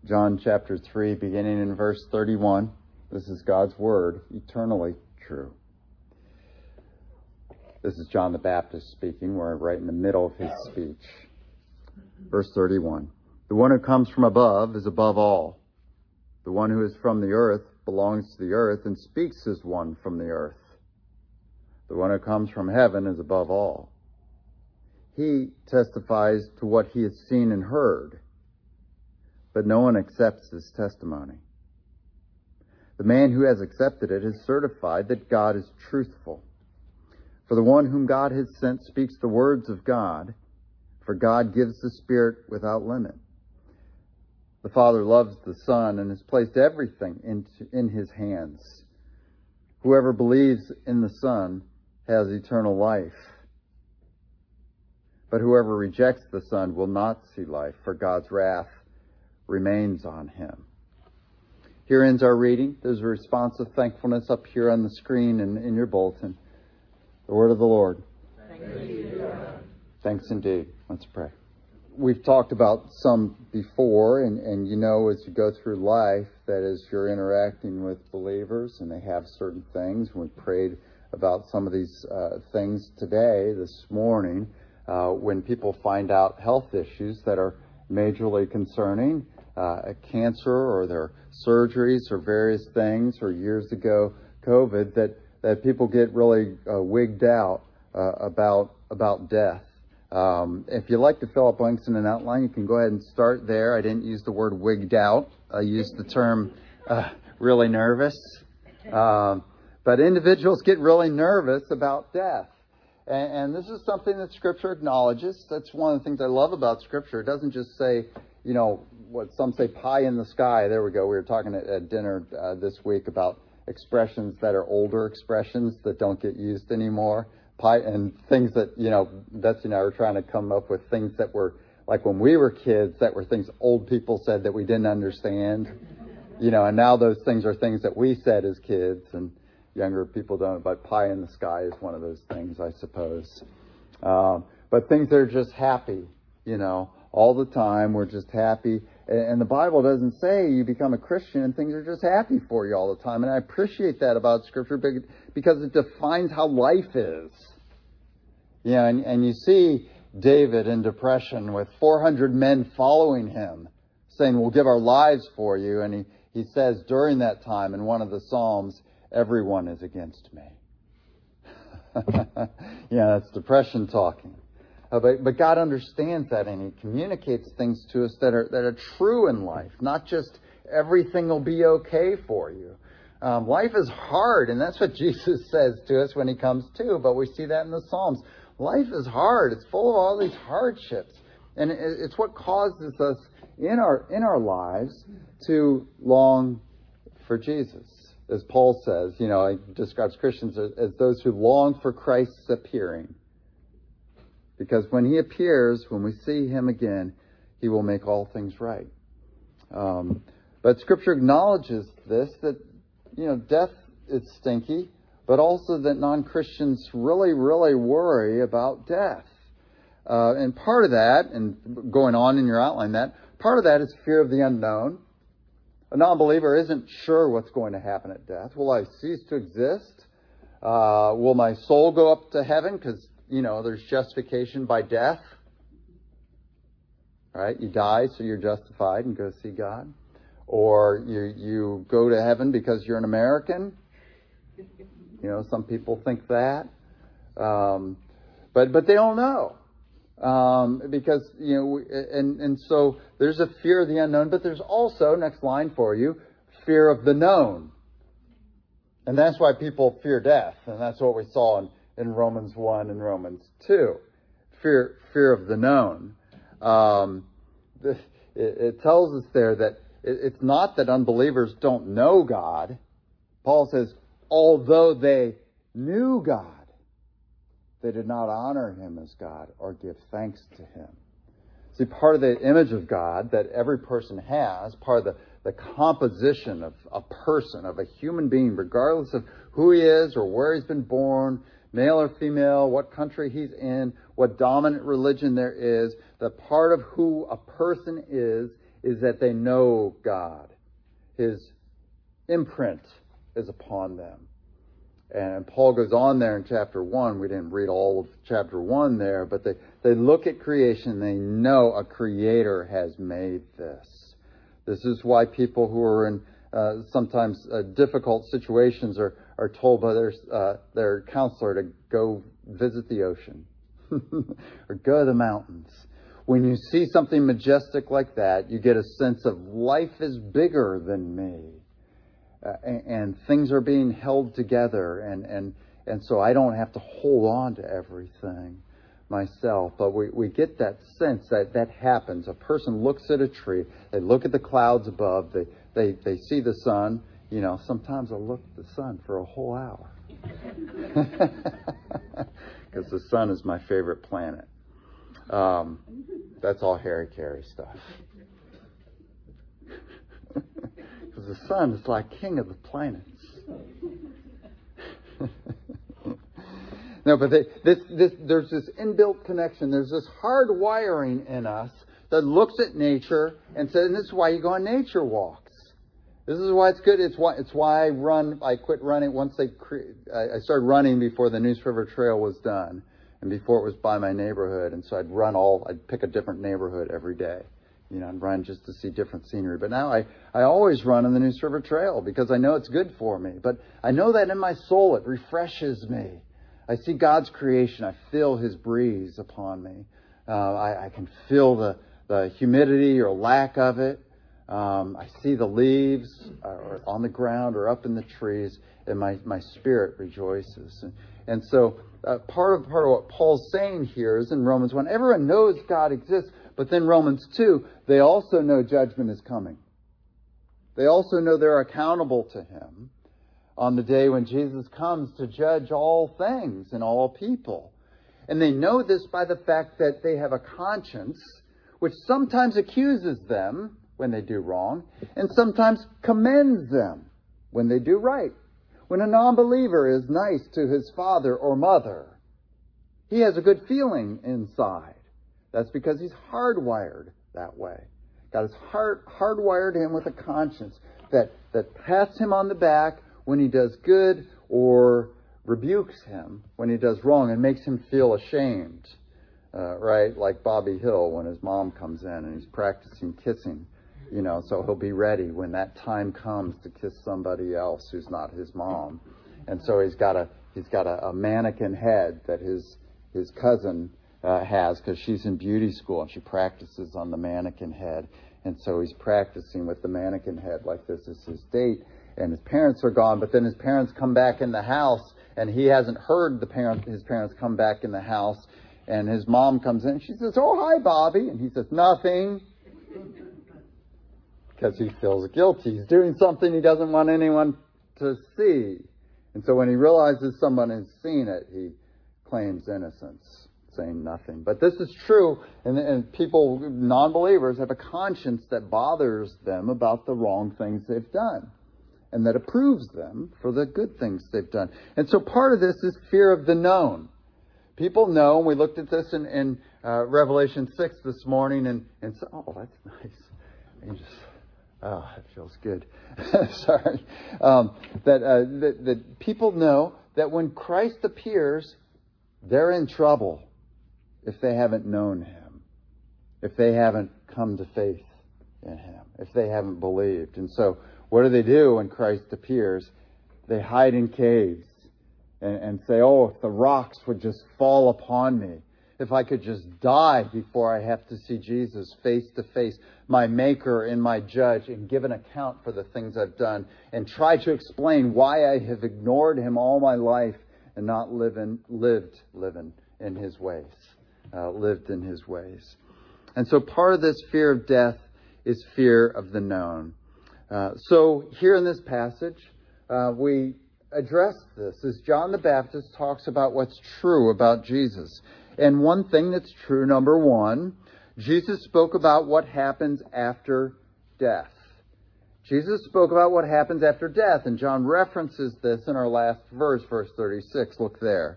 John chapter 3, beginning in verse 31. This is God's word, eternally true. This is John the Baptist speaking. We're right in the middle of his speech. Verse 31. The one who comes from above is above all. The one who is from the earth belongs to the earth and speaks as one from the earth. The one who comes from heaven is above all. He testifies to what he has seen and heard, but no one accepts his testimony. The man who has accepted it has certified that God is truthful. For the one whom God has sent speaks the words of God, for God gives the Spirit without limit. The Father loves the Son and has placed everything in his hands. Whoever believes in the Son has eternal life. But whoever rejects the Son will not see life, for God's wrath remains on him. Here ends our reading. There's a response of thankfulness up here on the screen and in your bulletin. The word of the Lord. Thanks indeed. Let's pray. We've talked about some before, and you know as you go through life that as you're interacting with believers and they have certain things, we prayed about some of these things today, this morning, when people find out health issues that are majorly concerning, cancer or their surgeries or various things, or years ago COVID, that people get really wigged out about death. If you'd like to fill up blanks in an outline, you can go ahead and start there. I didn't use the word wigged out. I used the term really nervous. But individuals get really nervous about death. And this is something that Scripture acknowledges. That's one of the things I love about Scripture. It doesn't just say, you know, what some say pie in the sky. There we go. We were talking at dinner this week about expressions that are older expressions that don't get used anymore. Pie and things that, you know, Betsy and I were trying to come up with things that were like when we were kids, that were things old people said that we didn't understand. You know, and now those things are things that we said as kids and younger people don't. But pie in the sky is one of those things, I suppose. But things that are just happy, you know, all the time. We're just happy. And the Bible doesn't say you become a Christian and things are just happy for you all the time. And I appreciate that about Scripture because it defines how life is. Yeah, and you see David in depression with 400 men following him, saying, we'll give our lives for you. And he says during that time in one of the Psalms, everyone is against me. Yeah, that's depression talking. But God understands that, and He communicates things to us that are true in life, not just everything will be okay for you. Life is hard, and that's what Jesus says to us when He comes too, but we see that in the Psalms. Life is hard. It's full of all these hardships, and it's what causes us in our lives to long for Jesus. As Paul says, you know, he describes Christians as those who long for Christ's appearing. Because when He appears, when we see Him again, He will make all things right. But Scripture acknowledges this, that, you know, death is stinky, but also that non-Christians really, really worry about death. And part of that, and going on in your outline, that part of that is fear of the unknown. A non-believer isn't sure what's going to happen at death. Will I cease to exist? Will my soul go up to heaven? Because, you know, there's justification by death. Right? You die, so you're justified and go see God. Or you go to heaven because you're an American. You know, some people think that. But they don't know. Because, you know, and so there's a fear of the unknown, but there's also, next line for you, fear of the known. And that's why people fear death. And that's what we saw in Romans 1 and Romans 2. Fear of the known. It tells us there that it's not that unbelievers don't know God. Paul says, although they knew God, they did not honor Him as God or give thanks to Him. See, part of the image of God that every person has, part of the composition of a person, of a human being, regardless of who he is or where he's been born, male or female, what country he's in, what dominant religion there is, that part of who a person is is that they know God. His imprint is upon them. And Paul goes on there in chapter 1. We didn't read all of chapter 1 there, but they look at creation. They know a creator has made this. This is why people who are in sometimes difficult situations are told by their counselor to go visit the ocean or go to the mountains. When you see something majestic like that, you get a sense of life is bigger than me. And things are being held together, and so I don't have to hold on to everything myself. But we get that sense that happens. A person looks at a tree, they look at the clouds above, they see the sun. You know, sometimes I'll look at the sun for a whole hour. Because the sun is my favorite planet. That's all Harry Carey stuff. Because the sun is like king of the planets. No, but there's this inbuilt connection. There's this hard wiring in us that looks at nature and says, and this is why you go on nature walks. This is why it's good. It's why I quit running once I started running before the Neuse River Trail was done and before it was by my neighborhood. And so I'd pick a different neighborhood every day. You know, and run just to see different scenery. But now I always run on the Neuse River Trail because I know it's good for me. But I know that in my soul it refreshes me. I see God's creation. I feel His breeze upon me. I can feel the humidity or lack of it. I see the leaves on the ground or up in the trees, and my spirit rejoices. And so part of what Paul's saying here is in Romans 1, everyone knows God exists. But then Romans 2, they also know judgment is coming. They also know they're accountable to Him on the day when Jesus comes to judge all things and all people. And they know this by the fact that they have a conscience which sometimes accuses them when they do wrong and sometimes commends them when they do right. When a non-believer is nice to his father or mother, he has a good feeling inside. That's because he's hardwired that way. God has hardwired him with a conscience that pats him on the back when he does good or rebukes him when he does wrong and makes him feel ashamed. Right? Like Bobby Hill when his mom comes in and he's practicing kissing. You know, so he'll be ready when that time comes to kiss somebody else who's not his mom. And so he's got a mannequin head that his cousin has because she's in beauty school and she practices on the mannequin head. And so he's practicing with the mannequin head like this is his date. And his parents are gone, but then his parents come back in the house and he hasn't heard his parents come back in the house. And his mom comes in. She says, "Oh, hi, Bobby." And he says, "Nothing." Because he feels guilty. He's doing something he doesn't want anyone to see. And so when he realizes someone has seen it, he claims innocence, saying nothing. But this is true, and people, non-believers, have a conscience that bothers them about the wrong things they've done, and that approves them for the good things they've done. And so part of this is fear of the known. People know, and we looked at this in Revelation 6 this morning, and so, oh, that's nice. And it feels good. Sorry. That people know that when Christ appears, they're in trouble if they haven't known Him, if they haven't come to faith in Him, if they haven't believed. And so what do when Christ appears? They hide in caves and say, "Oh, if the rocks would just fall upon me. If I could just die before I have to see Jesus face to face, my Maker and my Judge, and give an account for the things I've done, and try to explain why I have ignored Him all my life and not lived in His ways, lived in His ways." And so part of this fear of death is fear of the known. So here in this passage, we address this as John the Baptist talks about what's true about Jesus. And one thing that's true, number one, Jesus spoke about what happens after death. Jesus spoke about what happens after death, and John references this in our last verse, verse 36. Look there.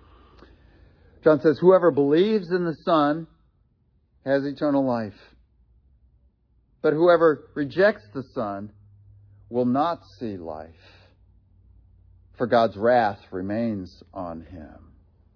John says, "Whoever believes in the Son has eternal life. But whoever rejects the Son will not see life, for God's wrath remains on him.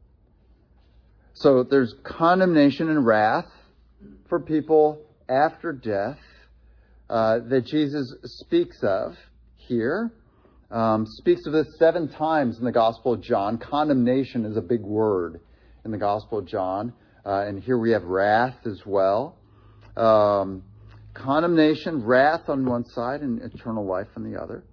So there's condemnation and wrath for people after death that Jesus speaks of here. Speaks of this 7 times in the Gospel of John. Condemnation is a big word in the Gospel of John. And here we have wrath as well. Condemnation, wrath on one side, and eternal life on the other.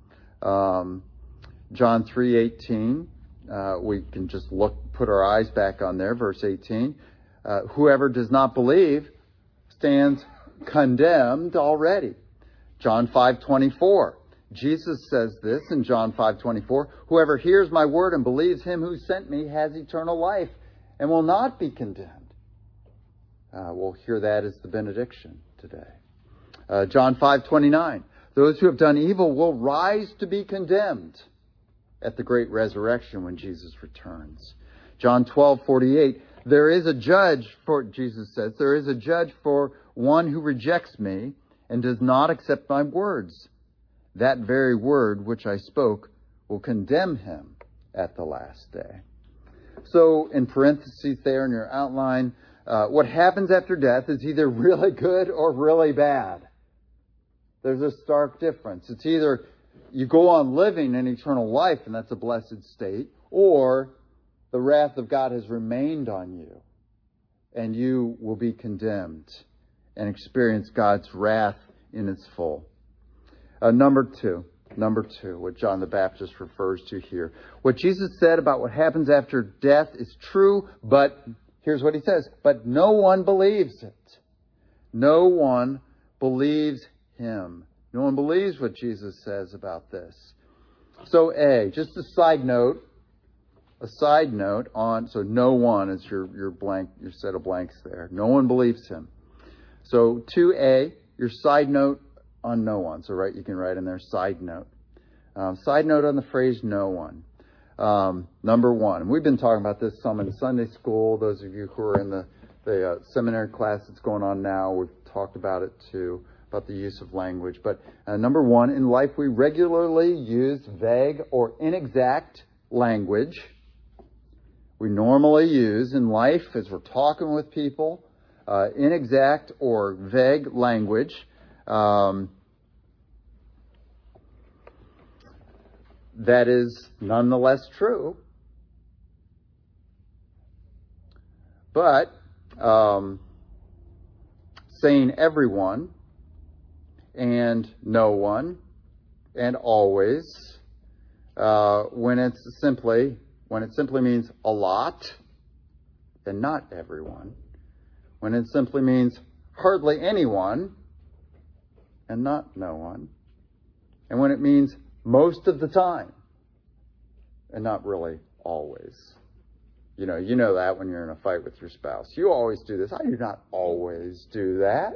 John 3:18. We can just put our eyes back on there, verse 18. Whoever does not believe stands condemned already. John 5:24. Jesus says this in John 5:24. Whoever hears my word and believes him who sent me has eternal life and will not be condemned. We'll hear that as the benediction today. John 5:29. Those who have done evil will rise to be condemned at the great resurrection when Jesus returns. John 12:48. There is a judge for, Jesus says, there is a judge for one who rejects me and does not accept my words. That very word which I spoke will condemn him at the last day. So in parentheses there in your outline, what happens after death is either really good or really bad. There's a stark difference. It's either you go on living in eternal life, and that's a blessed state, or the wrath of God has remained on you, and you will be condemned and experience God's wrath in its full. Number two, what John the Baptist refers to here. What Jesus said about what happens after death is true, but here's what he says, but no one believes it. No one believes him. No one believes what Jesus says about this. So just a side note on, so no one is your blank, your set of blanks there. No one believes him. So 2A, your side note on no one. So you can write in there side note. Side note on the phrase no one. Number one, and we've been talking about this some in Sunday school. Those of you who are in the seminary class that's going on now, we've talked about it too, about the use of language. But number one, in life we regularly use vague or inexact language. We normally use in life, as we're talking with people, inexact or vague language. That is nonetheless true. But saying everyone and no one and always, when it simply means a lot and not everyone, when it simply means hardly anyone and not no one, and when it means most of the time and not really always. You know that when you're in a fight with your spouse. You always do this. I do not always do that.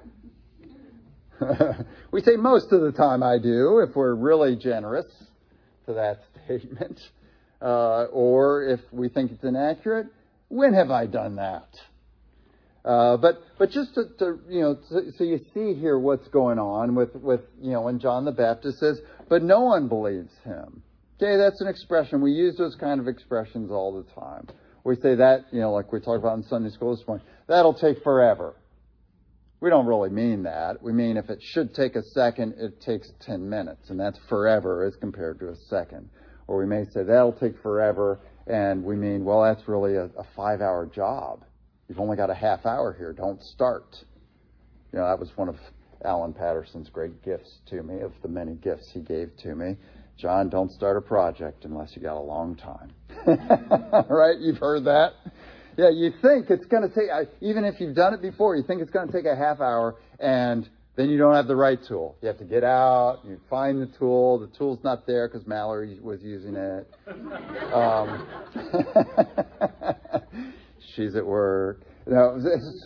We say most of the time I do, if we're really generous to that statement. Or if we think it's inaccurate, when have I done that? But just to so you see here what's going on with when John the Baptist says, but no one believes him. Okay, that's an expression. We use those kind of expressions all the time. We say that, like we talked about in Sunday school this morning, that'll take forever. We don't really mean that. We mean if it should take a second, it takes 10 minutes, and that's forever as compared to a second. Or we may say that'll take forever, and we mean, well, that's really a 5-hour job. You've only got a half hour here. Don't start. That was one of Alan Patterson's great gifts to me, of the many gifts he gave to me. John, don't start a project unless you got a long time. Right? You've heard that? Yeah, you think it's going to take, even if you've done it before, you think it's going to take a half hour, and then you don't have the right tool. You have to get out, you find the tool. The tool's not there because Mallory was using it. She's at work. But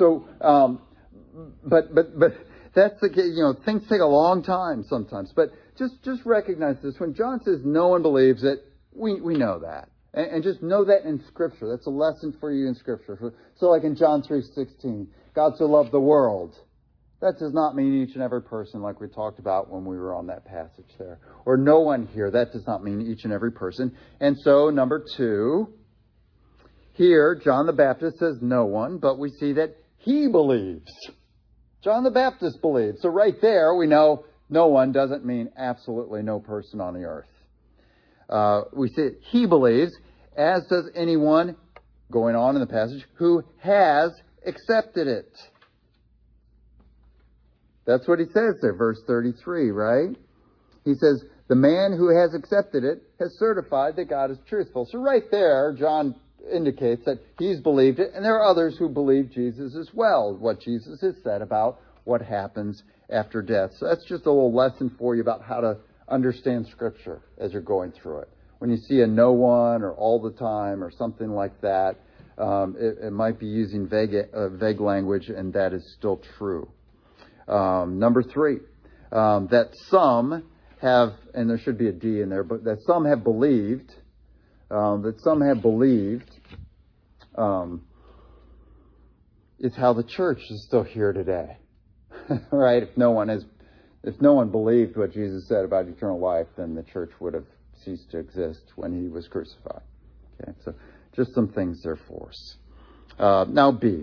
that's the case. Things take a long time sometimes. But just recognize this. When John says no one believes it, we know that. And just know that in Scripture. That's a lesson for you in Scripture. So like in John 3:16, God so loved the world That does not mean each and every person like we talked about when we were on that passage there. Or no one here. That does not mean each and every person. And so, number 2, here, John the Baptist says no one, but we see that he believes. John the Baptist believes. So right there, we know no one doesn't mean absolutely no person on the earth. We see he believes, as does anyone, going on in the passage, who has accepted it. That's what he says there, verse 33, right? He says, the man who has accepted it has certified that God is truthful. So right there, John indicates that he's believed it, and there are others who believe Jesus as well, what Jesus has said about what happens after death. So that's just a little lesson for you about how to understand Scripture as you're going through it. When you see a no one or all the time or something like that, it might be using vague language, and that is still true. Number 3, that some have, and there should be a D in there, but that some have believed, is how the church is still here today. Right? If no one believed what Jesus said about eternal life, then the church would have ceased to exist when he was crucified. Okay, so just some things there for us. Now B.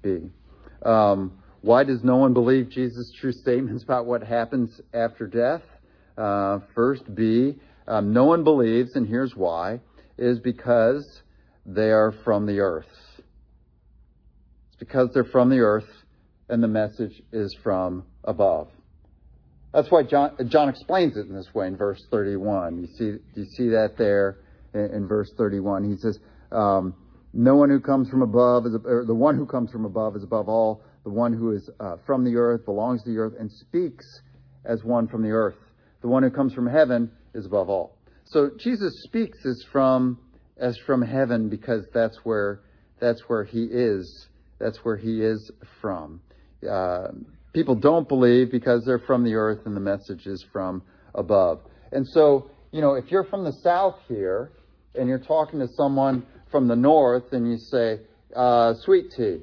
Why does no one believe Jesus' true statements about what happens after death? First, B, no one believes, and here's why, is because they are from the earth. It's because they're from the earth, and the message is from above. That's why John explains it in this way in verse 31. You see that there in verse 31. He says, no one who comes from above the one who comes from above is above all. The one who is from the earth belongs to the earth and speaks as one from the earth. The one who comes from heaven is above all. So Jesus speaks as from heaven because that's where he is. That's where he is from. People don't believe because they're from the earth and the message is from above. And so, if you're from the south here and you're talking to someone from the north and you say, sweet tea,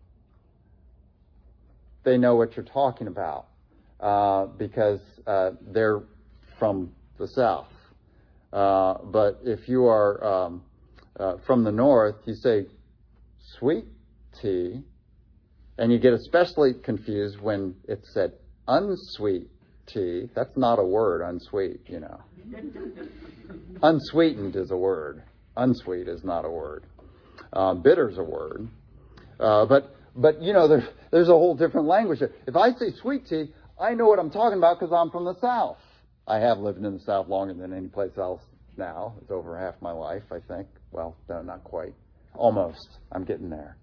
they know what you're talking about because they're from the south. But if you are from the north, you say sweet tea, and you get especially confused when it's said unsweet tea. That's not a word, unsweet, Unsweetened is a word. Unsweet is not a word. Bitter's a word. But there's a whole different language there. If I say sweet tea, I know what I'm talking about because I'm from the South. I have lived in the South longer than any place else now. It's over half my life, I think. Well, no, not quite. Almost. I'm getting there.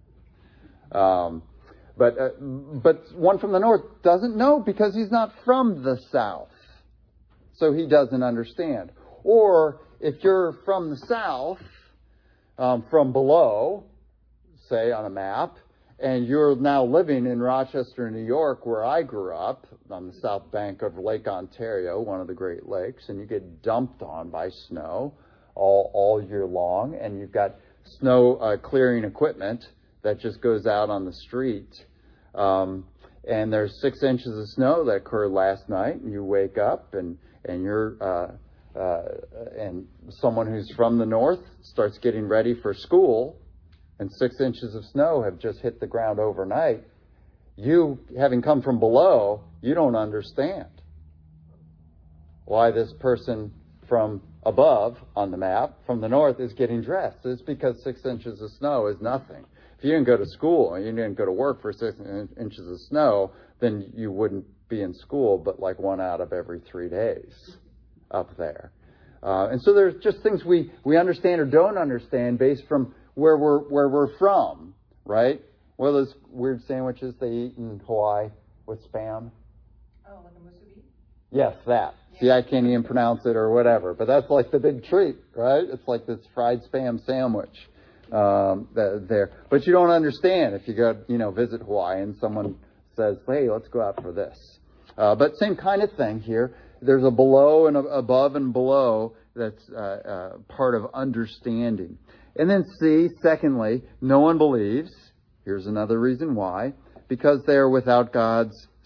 But one from the North doesn't know because he's not from the South. So he doesn't understand. Or if you're from the South, from below, say on a map, and you're now living in Rochester, New York, where I grew up, on the south bank of Lake Ontario, one of the Great Lakes, and you get dumped on by snow all year long, and you've got snow clearing equipment that just goes out on the street. And there's 6 inches of snow that occurred last night, and you wake up, and you're and someone who's from the north starts getting ready for school, and 6 inches of snow have just hit the ground overnight. You, having come from below, you don't understand why this person from above on the map, from the north, is getting dressed. It's because 6 inches of snow is nothing. If you didn't go to school and you didn't go to work for 6 inches of snow, then you wouldn't be in school but like 1 out of every 3 days up there. And so there's just things we understand or don't understand based from where we're from, right? What are those weird sandwiches they eat in Hawaii with Spam? Oh, like a musubi? Yes, that. Yeah. See, I can't even pronounce it or whatever, but that's like the big treat, right? It's like this fried Spam sandwich there. But you don't understand if you go, visit Hawaii and someone says, hey, let's go out for this. But same kind of thing here. There's a below and above and below that's part of understanding. And then C, secondly, no one believes. Here's another reason why. Because they are without God's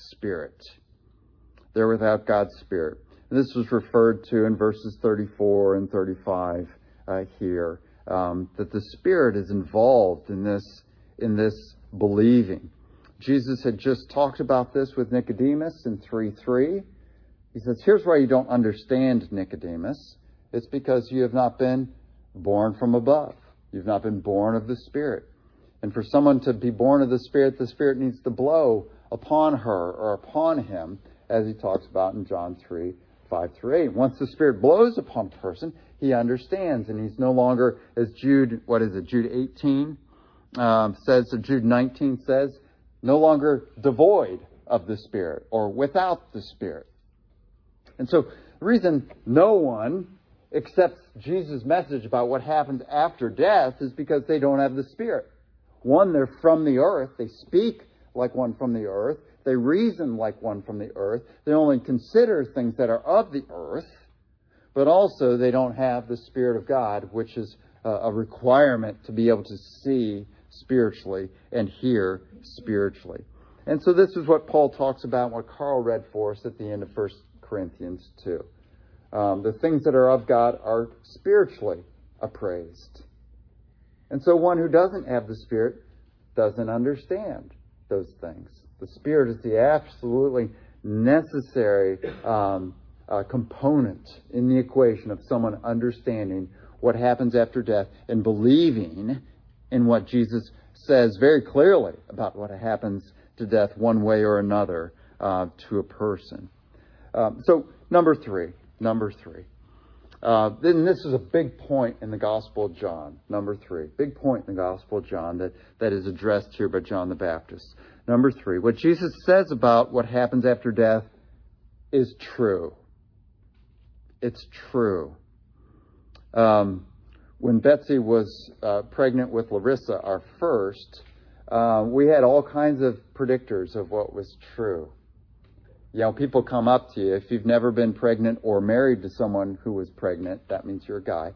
Spirit. They're without God's Spirit. And this was referred to in verses 34 and 35 here, that the Spirit is involved in this believing. Jesus had just talked about this with Nicodemus in 3:3. He says, here's why you don't understand, Nicodemus. It's because you have not been born from above. You've not been born of the Spirit. And for someone to be born of the Spirit needs to blow upon her or upon him, as he talks about in John 3:5-8. Once the Spirit blows upon a person, he understands, and he's no longer, as Jude 18 says, or Jude 19 says, no longer devoid of the Spirit or without the Spirit. And so the reason no one accepts Jesus' message about what happens after death is because they don't have the Spirit. One, they're from the earth. They speak like one from the earth. They reason like one from the earth. They only consider things that are of the earth. But also they don't have the Spirit of God, which is a requirement to be able to see spiritually and hear spiritually. And so this is what Paul talks about, what Carl read for us at the end of 1 Corinthians 2. The things that are of God are spiritually appraised. And so one who doesn't have the Spirit doesn't understand those things. The Spirit is the absolutely necessary component in the equation of someone understanding what happens after death and believing in what Jesus says very clearly about what happens to death one way or another to a person. So number three. Then this is a big point in the Gospel of John. Number 3. Big point in the Gospel of John that is addressed here by John the Baptist. Number 3. What Jesus says about what happens after death is true. It's true. When Betsy was pregnant with Larissa, our first, we had all kinds of predictors of what was true. You know, people come up to you. If you've never been pregnant or married to someone who was pregnant, that means you're a guy.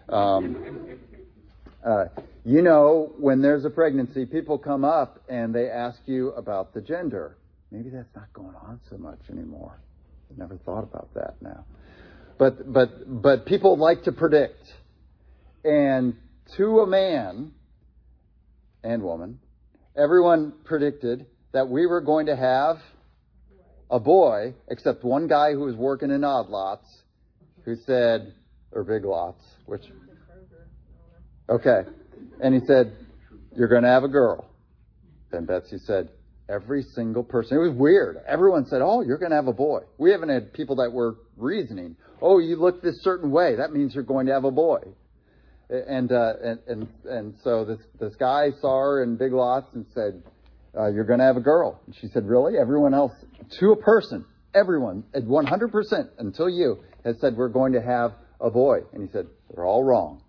You know, when there's a pregnancy, people come up and they ask you about the gender. Maybe that's not going on so much anymore. Never thought about that now. But people like to predict. And to a man and woman, everyone predicted that we were going to have a boy, except one guy who was working in odd lots, who said, or big lots, which, okay. And he said, you're going to have a girl. Then Betsy said, every single person, it was weird. Everyone said, oh, you're going to have a boy. We haven't had people that were reasoning, oh, you look this certain way, that means you're going to have a boy. And so this guy saw her in big lots and said, you're going to have a girl. And she said, really? Everyone else, to a person, everyone, at 100% until you, has said we're going to have a boy. And he said, they're all wrong.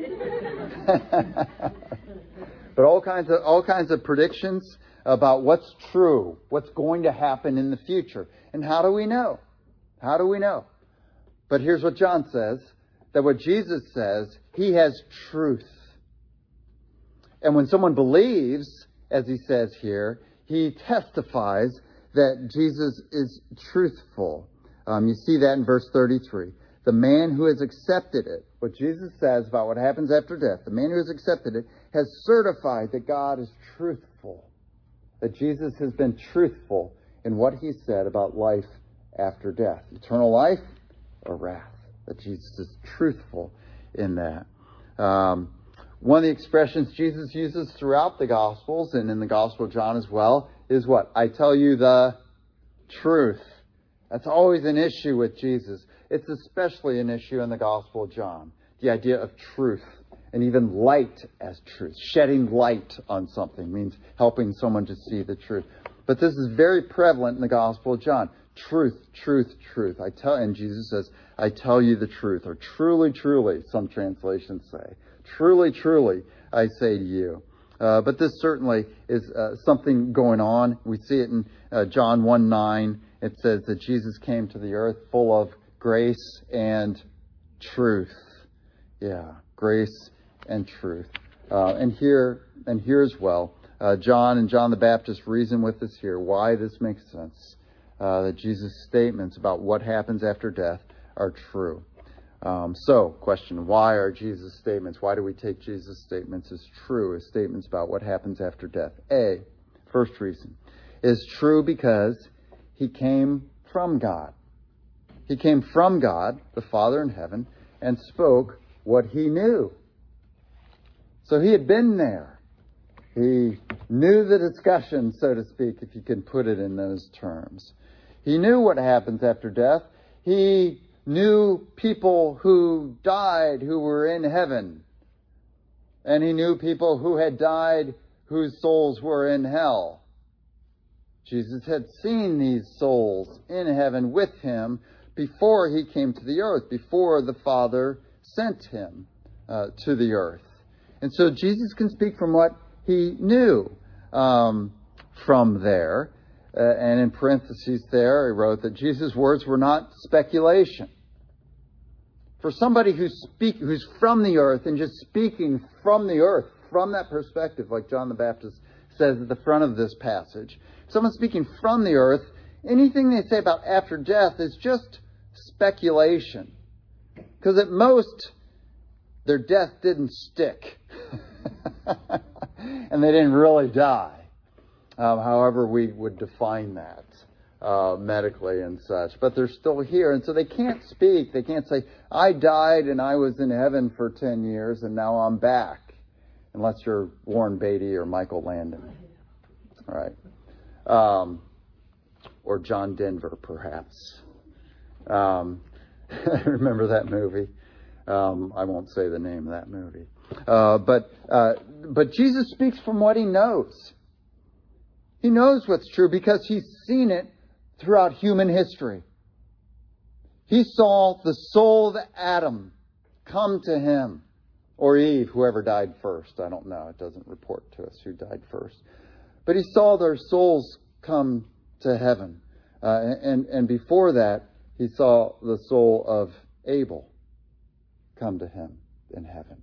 But all kinds of predictions about what's true, what's going to happen in the future. And how do we know? How do we know? But here's what John says, that what Jesus says, he has truth. And when someone believes, as he says here, he testifies that Jesus is truthful. You see that in verse 33. The man who has accepted it, what Jesus says about what happens after death, the man who has accepted it has certified that God is truthful, that Jesus has been truthful in what he said about life after death, eternal life or wrath, that Jesus is truthful in that. One of the expressions Jesus uses throughout the Gospels and in the Gospel of John as well is what? I tell you the truth. That's always an issue with Jesus. It's especially an issue in the Gospel of John. The idea of truth and even light as truth. Shedding light on something means helping someone to see the truth. But this is very prevalent in the Gospel of John. Truth, truth, truth. And Jesus says, I tell you the truth. Or truly, truly, some translations say. Truly, truly, I say to you. But this certainly is something going on. We see it in John 1:9. It says that Jesus came to the earth full of grace and truth. Yeah, grace and truth. And here as well, John and John the Baptist reason with us here why this makes sense, that Jesus' statements about what happens after death are true. So, question, why are Jesus' statements, why do we take Jesus' statements as true, as statements about what happens after death? First reason, is true because he came from God. He came from God, the Father in heaven, and spoke what he knew. So he had been there. He knew the discussion, so to speak, if you can put it in those terms. He knew what happens after death. He knew people who died who were in heaven. And he knew people who had died whose souls were in hell. Jesus had seen these souls in heaven with him before he came to the earth, before the Father sent him to the earth. And so Jesus can speak from what he knew from there. And in parentheses there, he wrote that Jesus' words were not speculation. For somebody who's from the earth and just speaking from the earth, from that perspective, like John the Baptist says at the front of this passage, someone speaking from the earth, anything they say about after death is just speculation. Because at most, their death didn't stick. And they didn't really die. However we would define that medically and such. But they're still here, and so they can't speak. They can't say, I died and I was in heaven for 10 years and now I'm back. Unless you're Warren Beatty or Michael Landon. All right. Or John Denver, perhaps. Remember that movie? I won't say the name of that movie. But Jesus speaks from what he knows. He knows what's true because he's seen it throughout human history. He saw the soul of Adam come to him. Or Eve, whoever died first. I don't know. It doesn't report to us who died first. But he saw their souls come to heaven. And before that, he saw the soul of Abel come to him in heaven.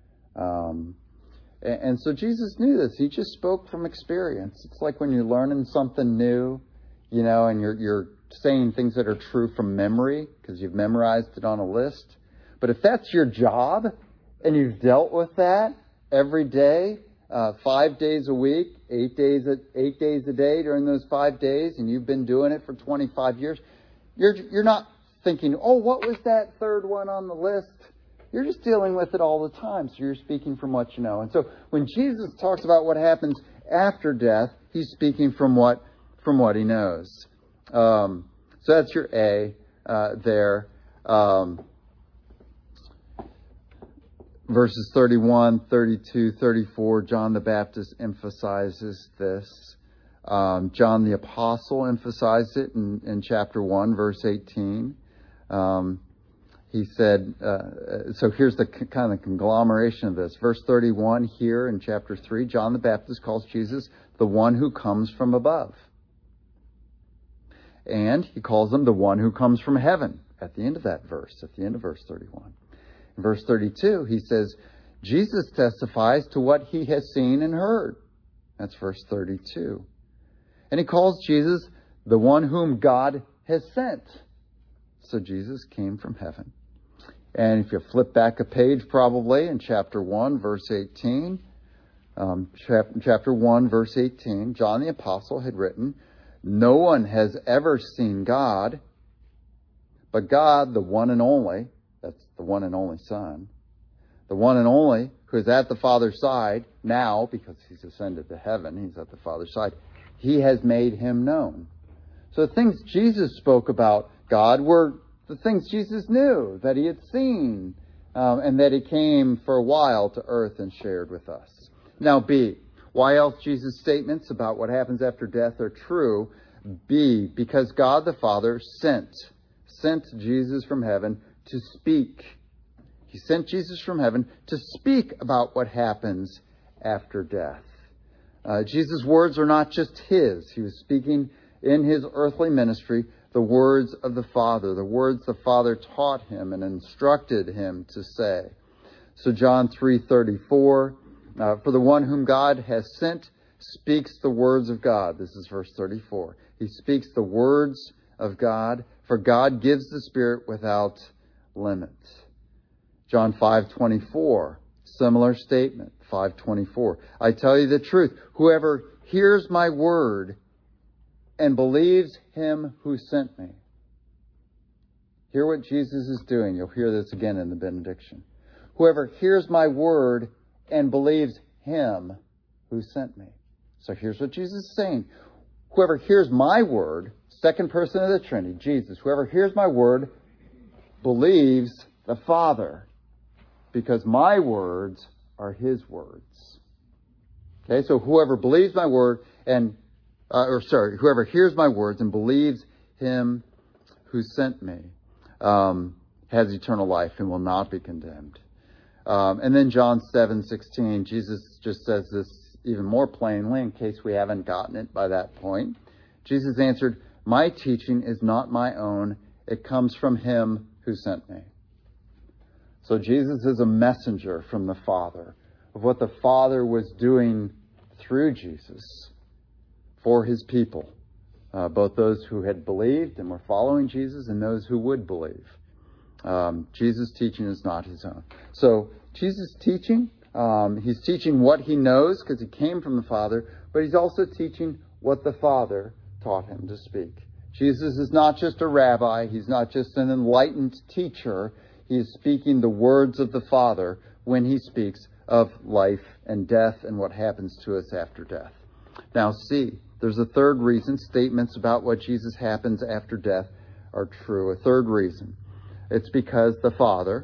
And so Jesus knew this. He just spoke from experience. It's like when you're learning something new, and you're saying things that are true from memory because you've memorized it on a list. But if that's your job and you've dealt with that every day, 5 days a week, 8 days a day during those 5 days, and you've been doing it for 25 years, you're not thinking, oh, what was that third one on the list? You're just dealing with it all the time, so you're speaking from what you know. And so when Jesus talks about what happens after death, he's speaking from what he knows. So that's your A there. Verses 31, 32, 34, John the Baptist emphasizes this. John the Apostle emphasized it in chapter 1, verse 18. He said, so here's the kind of conglomeration of this. Verse 31 here in chapter 3, John the Baptist calls Jesus the one who comes from above. And he calls him the one who comes from heaven at the end of that verse, at the end of verse 31. In verse 32, he says, Jesus testifies to what he has seen and heard. That's verse 32. And he calls Jesus the one whom God has sent. So Jesus came from heaven. And if you flip back a page probably in chapter 1, verse 18, chapter 1, verse 18, John the Apostle had written, no one has ever seen God, but God, the one and only, that's the one and only Son, the one and only who is at the Father's side now, because he's ascended to heaven, he's at the Father's side, he has made him known. So the things Jesus spoke about God were the things Jesus knew, that he had seen, and that he came for a while to earth and shared with us. Now, B, why else Jesus' statements about what happens after death are true? B, because God the Father sent Jesus from heaven to speak. He sent Jesus from heaven to speak about what happens after death. Jesus' words are not just his. He was speaking in his earthly ministry the words of the Father, the words the Father taught him and instructed him to say. So John 3:34, for the one whom God has sent speaks the words of God. This is verse 34. He speaks the words of God, for God gives the Spirit without limit. John 5:24, similar statement, 5:24. I tell you the truth, whoever hears my word and believes him who sent me. Hear what Jesus is doing. You'll hear this again in the benediction. Whoever hears my word and believes him who sent me. So here's what Jesus is saying. Whoever hears my word, second person of the Trinity, Jesus, whoever hears my word believes the Father, because my words are his words. Okay, so whoever believes my word whoever hears my words and believes him who sent me has eternal life and will not be condemned. And then John 7:16, Jesus just says this even more plainly in case we haven't gotten it by that point. Jesus answered, my teaching is not my own. It comes from him who sent me. So Jesus is a messenger from the Father of what the Father was doing through Jesus for his people, both those who had believed and were following Jesus and those who would believe. Jesus' teaching is not his own. So Jesus' teaching, he's teaching what he knows because he came from the Father, but he's also teaching what the Father taught him to speak. Jesus is not just a rabbi. He's not just an enlightened teacher. He is speaking the words of the Father when he speaks of life and death and what happens to us after death. Now see, there's a third reason statements about what Jesus happens after death are true. A third reason. It's because the Father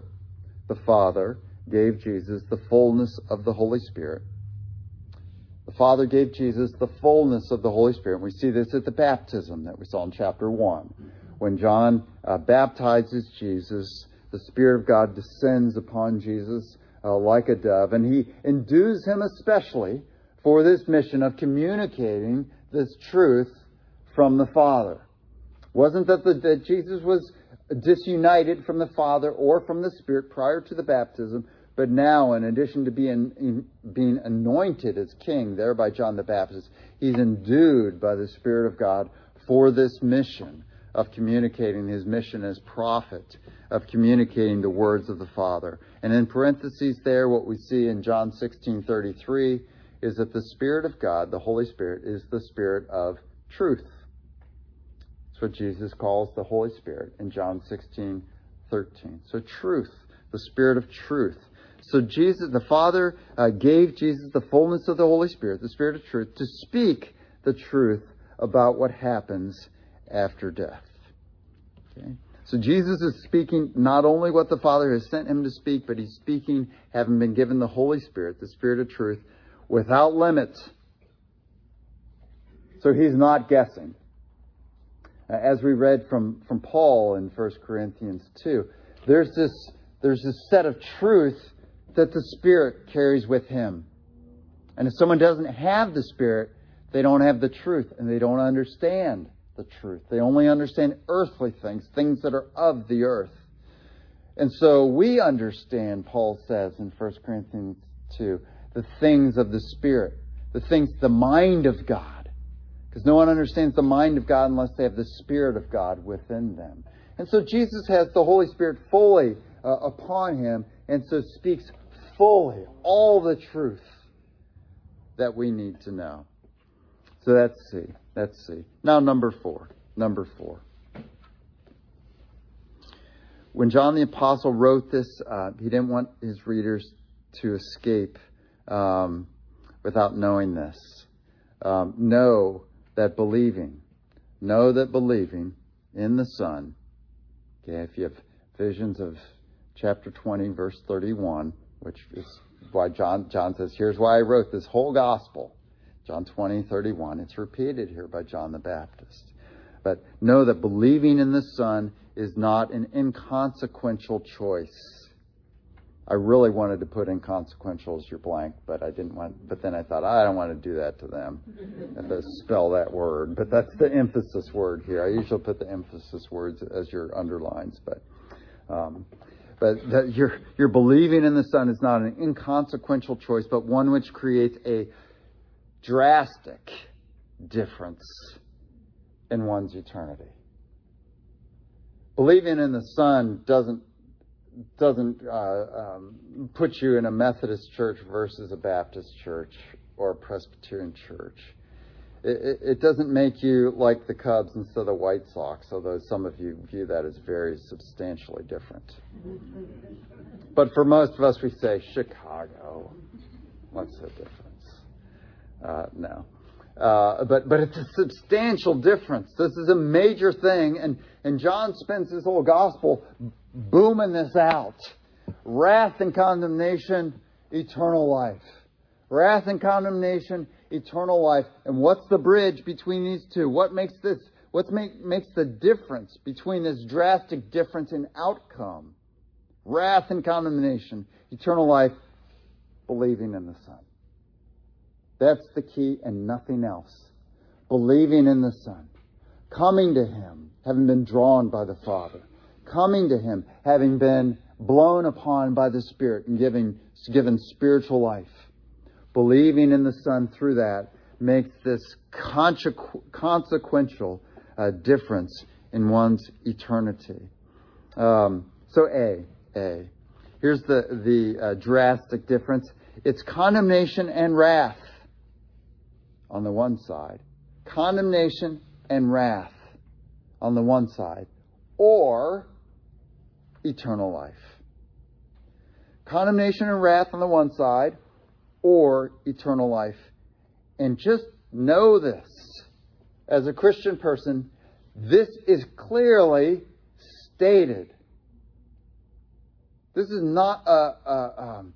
gave Jesus the fullness of the Holy Spirit. The Father gave Jesus the fullness of the Holy Spirit. And we see this at the baptism that we saw in chapter 1. When John baptizes Jesus, the Spirit of God descends upon Jesus like a dove, and he endues him especially for this mission of communicating this truth from the Father. It wasn't that Jesus was disunited from the Father or from the Spirit prior to the baptism, but now, in addition to being anointed as king there by John the Baptist, he's endued by the Spirit of God for this mission of communicating his mission as prophet, of communicating the words of the Father. And in parentheses there, what we see in John 16:33 is that the Spirit of God, the Holy Spirit, is the Spirit of truth. That's what Jesus calls the Holy Spirit in John 16:13. So truth, the Spirit of truth. So Jesus, the Father gave Jesus the fullness of the Holy Spirit, the Spirit of truth, to speak the truth about what happens after death. Okay? So Jesus is speaking not only what the Father has sent him to speak, but he's speaking, having been given the Holy Spirit, the Spirit of truth, without limit. So he's not guessing. As we read from Paul in 1 Corinthians 2, there's this set of truth that the Spirit carries with him. And if someone doesn't have the Spirit, they don't have the truth, and they don't understand the truth. They only understand earthly things that are of the earth. And so we understand, Paul says in 1 Corinthians 2, the things of the Spirit, the mind of God. Because no one understands the mind of God unless they have the Spirit of God within them. And so Jesus has the Holy Spirit fully upon him, and so speaks fully all the truth that we need to know. So let's see. Now number four. When John the Apostle wrote this, he didn't want his readers to escape without knowing this. Know that believing in the Son. Okay, if you have visions of chapter 20, verse 31, which is why John says, here's why I wrote this whole gospel. John 20:31. It's repeated here by John the Baptist. But know that believing in the Son is not an inconsequential choice. I really wanted to put inconsequential as your blank, but I didn't want. But then I thought, I don't want to do that to them. If I spell that word, but that's the emphasis word here. I usually put the emphasis words as your underlines, but that you're believing in the Son is not an inconsequential choice, but one which creates a drastic difference in one's eternity. Believing in the Son doesn't put you in a Methodist church versus a Baptist church or a Presbyterian church. It doesn't make you like the Cubs instead of the White Sox, although some of you view that as very substantially different. But for most of us, we say, Chicago. What's the difference? No. But it's a substantial difference. This is a major thing, and John spends his whole gospel booming this out. Wrath and condemnation, eternal life. Wrath and condemnation, eternal life. And what's the bridge between these two? What makes the difference between this drastic difference in outcome? Wrath and condemnation, eternal life, believing in the Son. That's the key and nothing else. Believing in the Son. Coming to Him, having been drawn by the Father. Coming to Him, having been blown upon by the Spirit and given spiritual life. Believing in the Son through that makes this consequential difference in one's eternity. So A. Here's the drastic difference. It's condemnation and wrath on the one side. Condemnation and wrath on the one side. Or eternal life. Condemnation and wrath on the one side, or eternal life. And just know this. As a Christian person, this is clearly stated. This is not a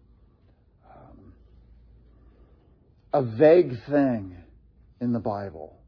vague thing in the Bible.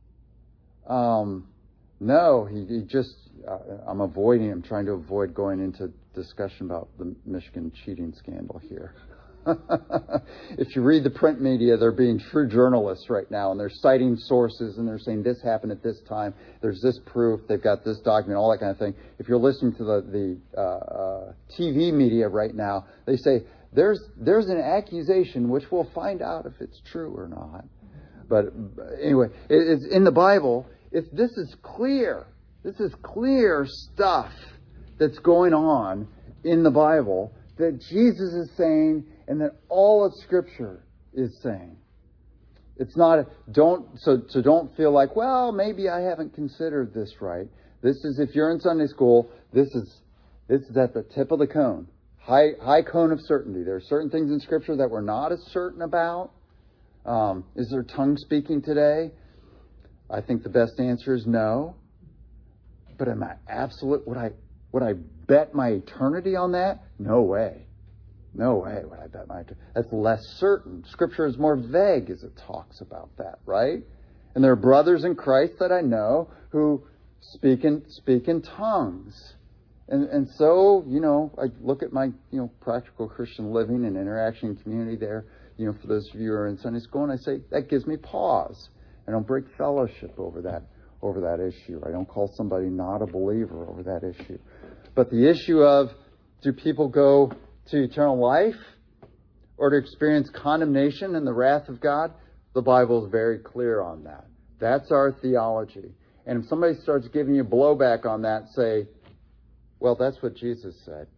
No, he just, I'm trying to avoid going into discussion about the Michigan cheating scandal here. If you read the print media, they're being true journalists right now, and they're citing sources, and they're saying this happened at this time, there's this proof, they've got this document, all that kind of thing. If you're listening to the TV media right now, they say there's an accusation which we'll find out if it's true or not. But anyway, it's in the Bible. This is clear. This is clear stuff that's going on in the Bible that Jesus is saying and that all of Scripture is saying. It's not, don't feel like, well, maybe I haven't considered this right. This is, if you're in Sunday school, this is at the tip of the cone. High cone of certainty. There are certain things in Scripture that we're not as certain about. Is there tongue speaking today? I think the best answer is no. But am I absolute? Would I bet my eternity on that? No way. No way would I bet my eternity. That's less certain. Scripture is more vague as it talks about that, right? And there are brothers in Christ that I know who speak in tongues. And so, I look at my, practical Christian living and interaction community there, for those of you who are in Sunday school, and I say, that gives me pause. I don't break fellowship over that issue. I don't call somebody not a believer over that issue. But the issue of, do people go to eternal life or to experience condemnation and the wrath of God? The Bible is very clear on that. That's our theology. And if somebody starts giving you blowback on that, say, well, that's what Jesus said.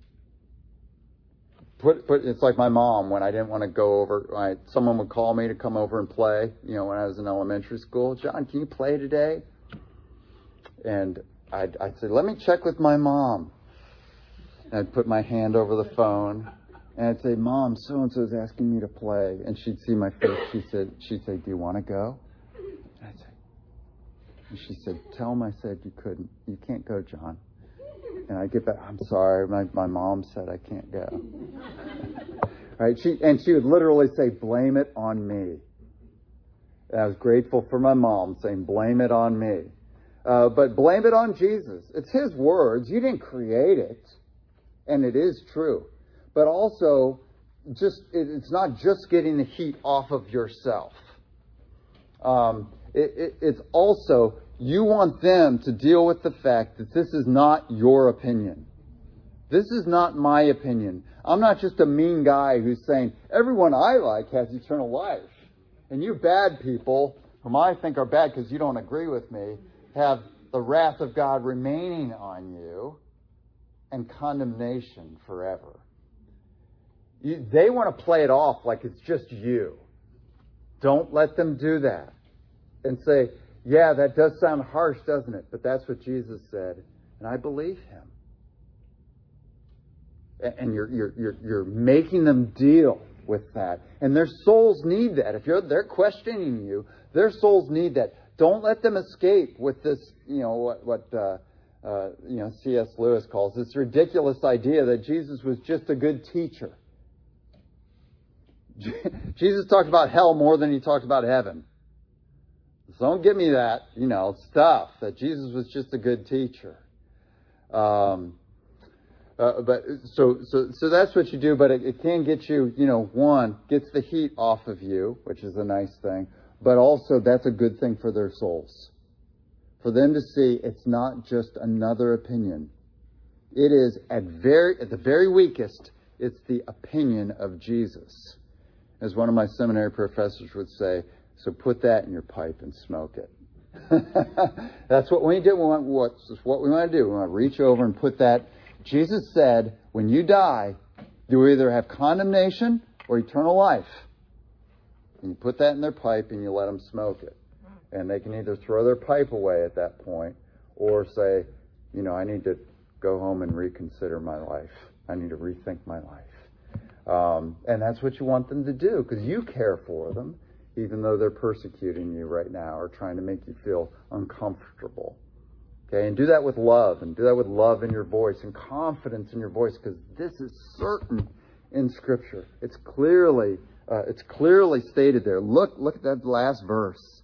It's like my mom when I didn't want to go over. Someone would call me to come over and play. When I was in elementary school, John, can you play today? And I'd say, let me check with my mom. And I'd put my hand over the phone, and I'd say, Mom, so and so is asking me to play. And she'd see my face. She'd say, do you want to go? And I'd say, and she said, tell him I said you couldn't. You can't go, John. And I get back, I'm sorry, my mom said I can't go. Right? She would literally say, blame it on me. And I was grateful for my mom saying, blame it on me. But blame it on Jesus. It's His words. You didn't create it. And it is true. But also, it's not just getting the heat off of yourself. It's also, you want them to deal with the fact that this is not your opinion. This is not my opinion. I'm not just a mean guy who's saying, everyone I like has eternal life. And you bad people, whom I think are bad because you don't agree with me, have the wrath of God remaining on you and condemnation forever. They want to play it off like it's just you. Don't let them do that. And say, yeah, that does sound harsh, doesn't it? But that's what Jesus said, and I believe him. And you're making them deal with that. And their souls need that. If they're questioning you, their souls need that. Don't let them escape with this, what C.S. Lewis calls this ridiculous idea that Jesus was just a good teacher. Jesus talked about hell more than he talked about heaven. So don't give me that, stuff that Jesus was just a good teacher. But so that's what you do. But it can get you, one, gets the heat off of you, which is a nice thing. But also that's a good thing for their souls. For them to see it's not just another opinion. It is at the very weakest, it's the opinion of Jesus. As one of my seminary professors would say, so put that in your pipe and smoke it. That's what we do. What we want to do. We want to reach over and put that. Jesus said, when you die, you either have condemnation or eternal life. And you put that in their pipe and you let them smoke it. And they can either throw their pipe away at that point or say, I need to go home and reconsider my life. I need to rethink my life. And that's what you want them to do because you care for them, even though they're persecuting you right now or trying to make you feel uncomfortable. Okay, and do that with love, and do that with love in your voice and confidence in your voice, because this is certain in Scripture. It's clearly stated there. Look at that last verse.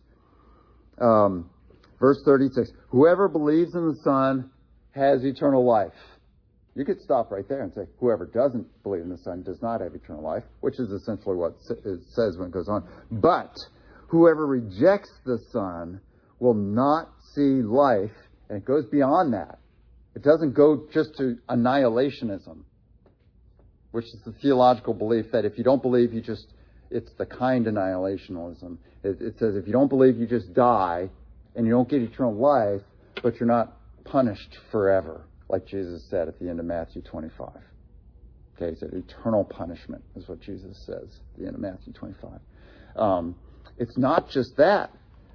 Verse 36. Whoever believes in the Son has eternal life. You could stop right there and say, whoever doesn't believe in the Son does not have eternal life, which is essentially what it says when it goes on. But whoever rejects the Son will not see life. And it goes beyond that. It doesn't go just to annihilationism, which is the theological belief that if you don't believe, it's the kind annihilationism. It says if you don't believe, you just die and you don't get eternal life, but you're not punished forever, like Jesus said at the end of Matthew 25. Okay, he said eternal punishment is what Jesus says at the end of Matthew 25. It's not just that.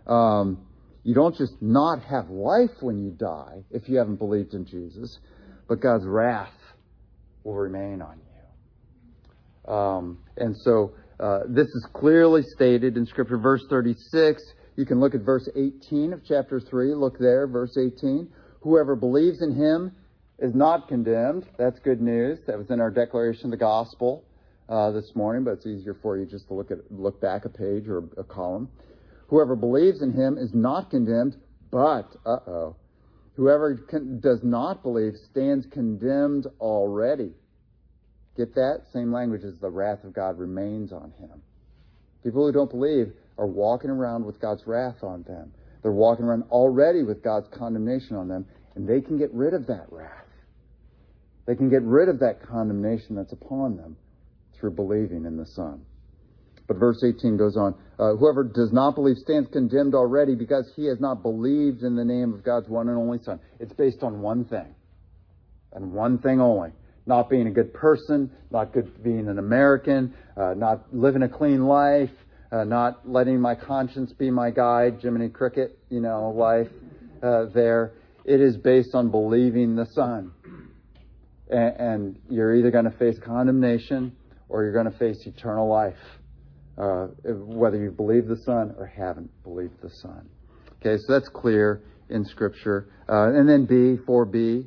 You don't just not have life when you die if you haven't believed in Jesus, but God's wrath will remain on you. And so this is clearly stated in Scripture. Verse 36, you can look at verse 18 of chapter 3. Look there, verse 18. Whoever believes in him is not condemned. That's good news. That was in our declaration of the gospel this morning, but it's easier for you just to look back a page or a column. Whoever believes in him is not condemned, but, whoever does not believe stands condemned already. Get that? Same language as the wrath of God remains on him. People who don't believe are walking around with God's wrath on them. They're walking around already with God's condemnation on them, and they can get rid of that wrath. They can get rid of that condemnation that's upon them through believing in the Son. But verse 18 goes on, whoever does not believe stands condemned already because he has not believed in the name of God's one and only Son. It's based on one thing, and one thing only. Not being a good person, not being an American, not living a clean life, not letting my conscience be my guide, Jiminy Cricket, life there. It is based on believing the Son. And you're either going to face condemnation or you're going to face eternal life. Whether you believe the Son or haven't believed the Son. Okay, so that's clear in Scripture. And then 4B.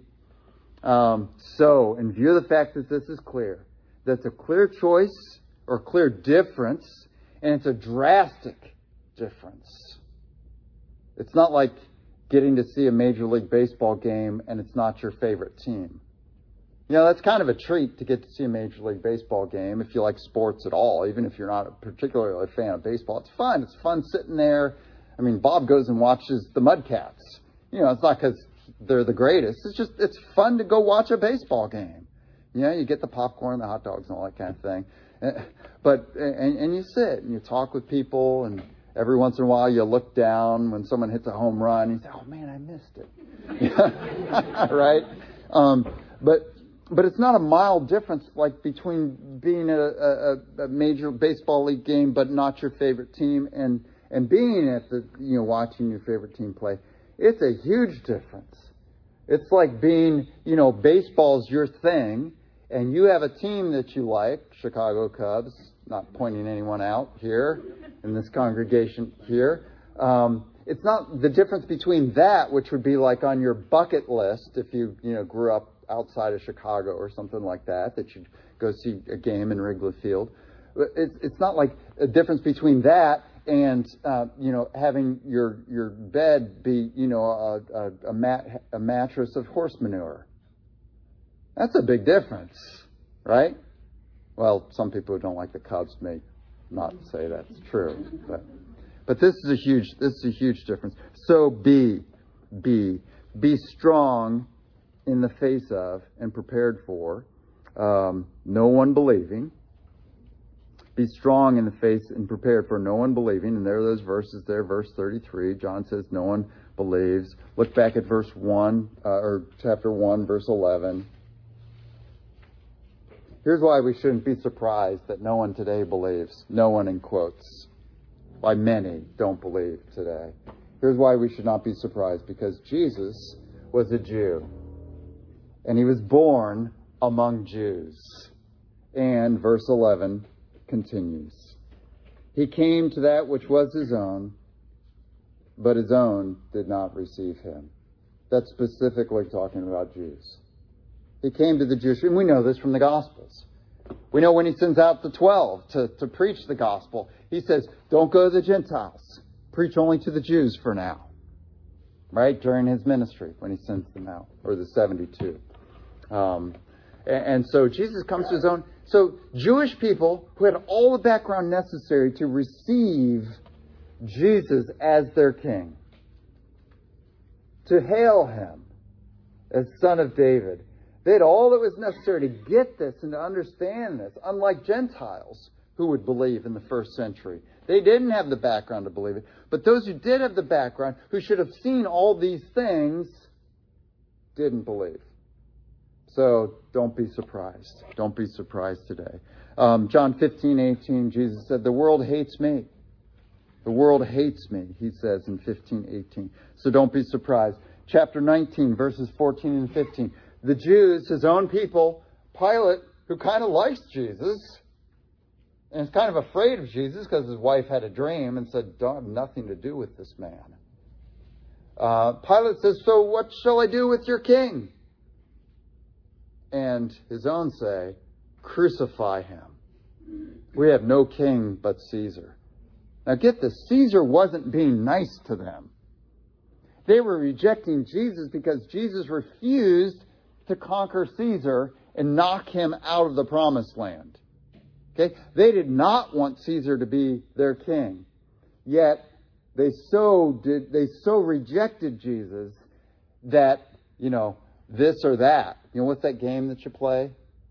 So, in view of the fact that this is clear, that's a clear choice or clear difference, and it's a drastic difference. It's not like getting to see a Major League Baseball game and it's not your favorite team. That's kind of a treat to get to see a Major League Baseball game if you like sports at all, even if you're not particularly a fan of baseball. It's fun. It's fun sitting there. I mean, Bob goes and watches the Mudcats. It's not because they're the greatest. It's fun to go watch a baseball game. You get the popcorn, the hot dogs, and all that kind of thing. And you sit and you talk with people, and every once in a while you look down when someone hits a home run and you say, oh man, I missed it. Right? But it's not a mild difference like between being at a major baseball league game but not your favorite team and being at the, watching your favorite team play. It's a huge difference. It's like being, baseball's your thing and you have a team that you like, Chicago Cubs, not pointing anyone out here in this congregation here. It's not the difference between that, which would be like on your bucket list if you, grew up outside of Chicago or something like that you'd go see a game in Wrigley Field. It's not like a difference between that and, having your bed be, a mattress of horse manure. That's a big difference, right? Well, some people who don't like the Cubs may not say that's true, but this is a huge difference. So be strong in the face of and prepared for no one believing. Be strong in the face and prepared for no one believing. And there are those verses there, verse 33. John says no one believes. Look back at verse 1, or chapter 1, verse 11. Here's why we shouldn't be surprised that no one today believes. No one in quotes. Why many don't believe today. Here's why we should not be surprised. Because Jesus was a Jew. And he was born among Jews. And verse 11 continues. He came to that which was his own, but his own did not receive him. That's specifically talking about Jews. He came to the Jewish, and we know this from the Gospels. We know when he sends out the 12 to preach the gospel, he says, don't go to the Gentiles. Preach only to the Jews for now. Right? During his ministry, when he sends them out, or the 72. And so Jesus comes to his own. So Jewish people who had all the background necessary to receive Jesus as their king, to hail him as son of David, they had all that was necessary to get this and to understand this, unlike Gentiles who would believe in the first century. They didn't have the background to believe it. But those who did have the background, who should have seen all these things, didn't believe. So don't be surprised. Don't be surprised today. John 15:18, Jesus said, the world hates me. The world hates me, he says in 15:18. So don't be surprised. Chapter 19, verses 14 and 15. The Jews, his own people, Pilate, who kind of likes Jesus, and is kind of afraid of Jesus because his wife had a dream and said, don't have nothing to do with this man. Pilate says, so what shall I do with your king? And his own say, crucify him. We have no king but Caesar. Now get this, Caesar wasn't being nice to them. They were rejecting Jesus because Jesus refused to conquer Caesar and knock him out of the promised land. Okay? They did not want Caesar to be their king. Yet they so rejected Jesus that, this or that. What's that game that you play?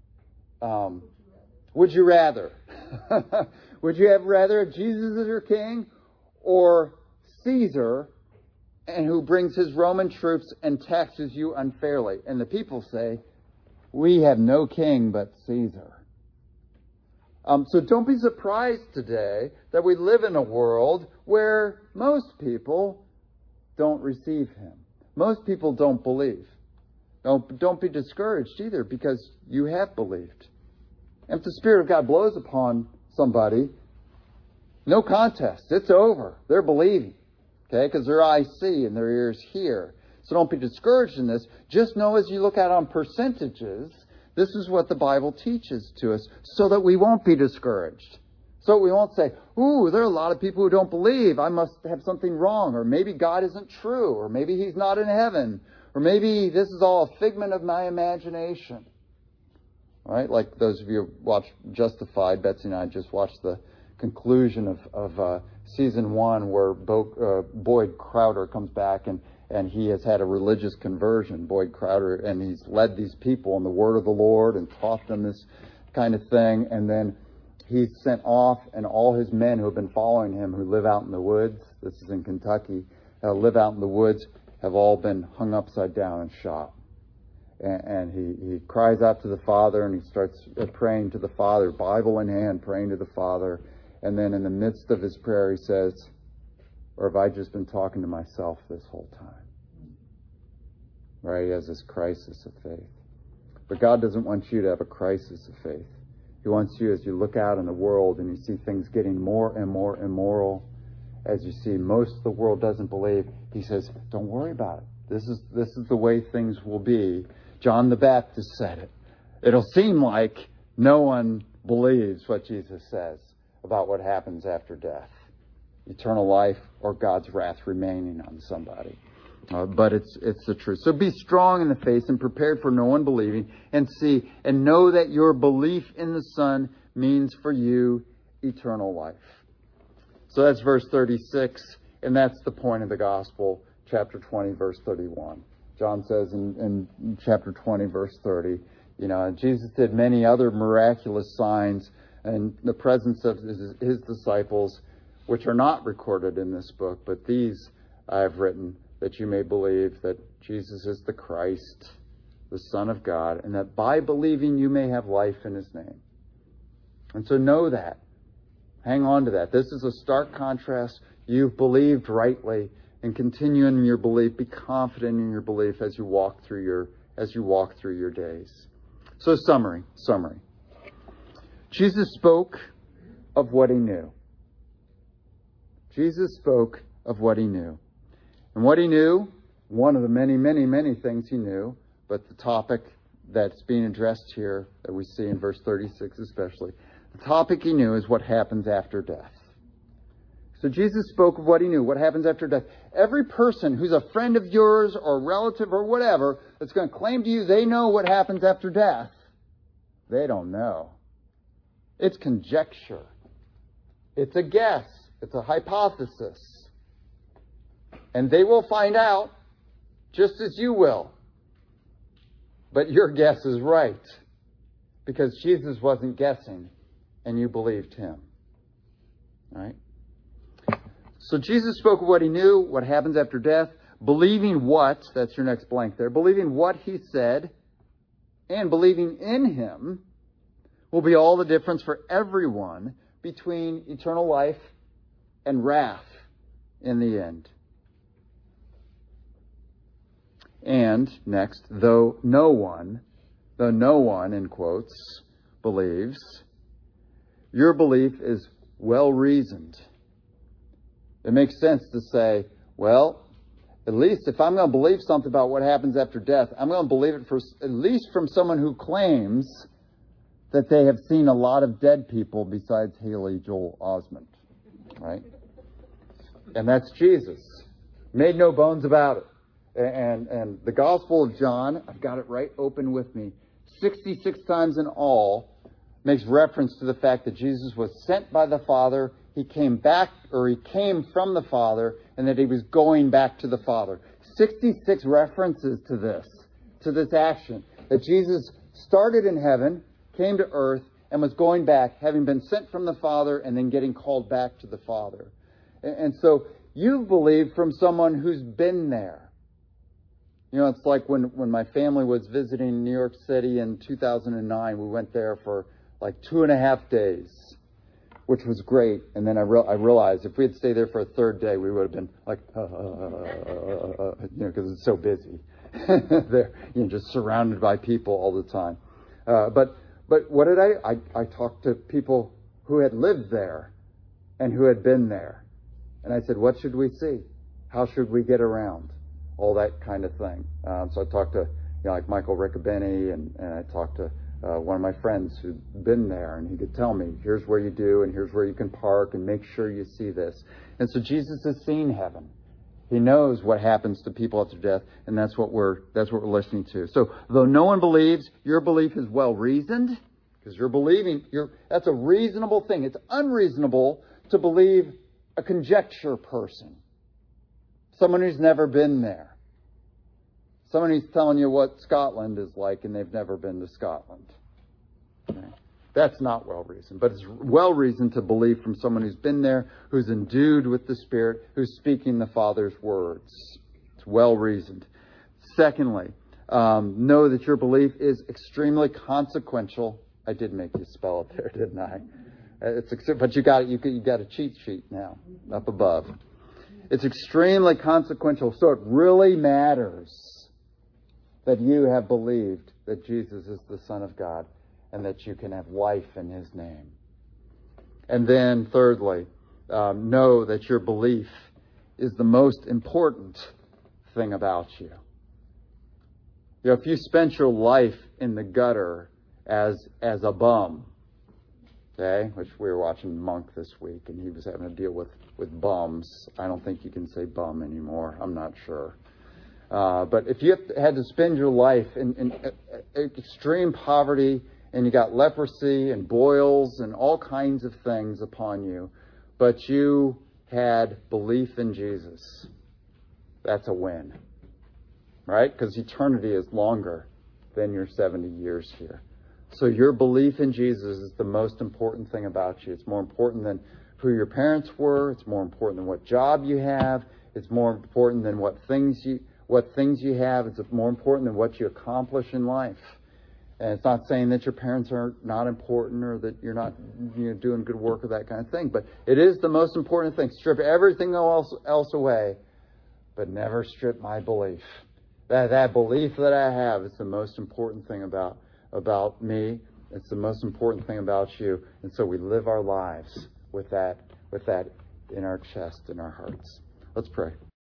Would you rather? Would you have rather Jesus as your king or Caesar, and who brings his Roman troops and taxes you unfairly? And the people say, we have no king but Caesar. So don't be surprised today that we live in a world where most people don't receive him. Most people don't believe. Don't be discouraged either, because you have believed. And if the Spirit of God blows upon somebody, no contest. It's over. They're believing. Okay? Because their eyes see and their ears hear. So don't be discouraged in this. Just know as you look at on percentages, this is what the Bible teaches to us so that we won't be discouraged. So we won't say, ooh, there are a lot of people who don't believe. I must have something wrong. Or maybe God isn't true. Or maybe he's not in heaven. Or maybe this is all a figment of my imagination. All right? Like those of you who watch Justified, Betsy and I just watched the conclusion of season 1 where Boyd Crowder comes back and he has had a religious conversion, Boyd Crowder, and he's led these people in the word of the Lord and taught them this kind of thing. And then he's sent off, and all his men who have been following him, who live out in the woods, this is in Kentucky, live out in the woods, have all been hung upside down and shot. And he cries out to the Father, and he starts praying to the Father, Bible in hand, praying to the Father. And then in the midst of his prayer, he says, or have I just been talking to myself this whole time? Right? He has this crisis of faith. But God doesn't want you to have a crisis of faith. He wants you, as you look out in the world and you see things getting more and more immoral, as you see most of the world doesn't believe, he says, don't worry about it. This is the way things will be. John the Baptist said it. It'll seem like no one believes what Jesus says about what happens after death. Eternal life or God's wrath remaining on somebody. But it's the truth. So be strong in the faith and prepared for no unbelieving, and see and know that your belief in the Son means for you eternal life. So that's verse 36, and that's the point of the gospel, chapter 20, verse 31. John says in chapter 20, verse 30, Jesus did many other miraculous signs in the presence of his disciples, which are not recorded in this book, but these I have written, that you may believe that Jesus is the Christ, the Son of God, and that by believing you may have life in his name. And so know that. Hang on to that. This is a stark contrast. You've believed rightly, and continue in your belief. Be confident in your belief as you walk through your days. So summary. Jesus spoke of what he knew. Jesus spoke of what he knew. And what he knew, one of the many, many, many things he knew, but the topic that's being addressed here, that we see in verse 36 especially, the topic he knew is what happens after death. So Jesus spoke of what he knew, what happens after death. Every person who's a friend of yours or a relative or whatever that's going to claim to you they know what happens after death, they don't know. It's conjecture. It's a guess. It's a hypothesis. And they will find out just as you will. But your guess is right, because Jesus wasn't guessing and you believed him. Right? So Jesus spoke of what he knew, what happens after death, believing what, that's your next blank there, believing what he said and believing in him will be all the difference for everyone between eternal life and wrath in the end. And next, though no one, in quotes, believes, your belief is well reasoned. It makes sense to say, well, at least if I'm going to believe something about what happens after death, I'm going to believe it at least from someone who claims that they have seen a lot of dead people besides Haley Joel Osment, right? And that's Jesus. Made no bones about it. And the Gospel of John, I've got it right open with me, 66 times in all, makes reference to the fact that Jesus was sent by the Father, he came from the Father, and that he was going back to the Father. 66 references to this action, that Jesus started in heaven, came to earth, and was going back, having been sent from the Father, and then getting called back to the Father. And so you've believed from someone who's been there. It's like when my family was visiting New York City in 2009, we went there for like 2.5 days, which was great. And then I realized if we had stayed there for a third day, we would have been like, because it's so busy. They're just surrounded by people all the time. But what did I talked to people who had lived there and who had been there. And I said, what should we see? How should we get around? All that kind of thing. So I talked to, like Michael Riccobeni, and I talked to one of my friends who'd been there, and he could tell me, here's where you do, and here's where you can park, and make sure you see this. And so Jesus has seen heaven. He knows what happens to people after death, and that's what we're listening to. So though no one believes, your belief is well reasoned, because you're believing. That's a reasonable thing. It's unreasonable to believe a conjecture person. Someone who's never been there. Someone who's telling you what Scotland is like and they've never been to Scotland. Okay. That's not well-reasoned, but it's well-reasoned to believe from someone who's been there, who's endued with the Spirit, who's speaking the Father's words. It's well-reasoned. Secondly, know that your belief is extremely consequential. I did make you spell it there, didn't I? But you got a cheat sheet now up above. It's extremely consequential, so it really matters that you have believed that Jesus is the Son of God and that you can have life in His name. And then thirdly, know that your belief is the most important thing about you. You know, if you spent your life in the gutter as a bum, okay, which we were watching Monk this week, and he was having to deal with bums. I don't think you can say bum anymore. I'm not sure. But if you had to spend your life in extreme poverty, and you got leprosy and boils and all kinds of things upon you, but you had belief in Jesus, that's a win, right? Because eternity is longer than your 70 years here. So your belief in Jesus is the most important thing about you. It's more important than who your parents were. It's more important than what job you have. It's more important than what things you have. It's more important than what you accomplish in life. And it's not saying that your parents are not important or that you're not doing good work or that kind of thing. But it is the most important thing. Strip everything else away, but never strip my belief. That belief that I have is the most important thing about me. It's the most important thing about you. And so we live our lives with that in our chest, in our hearts. Let's pray.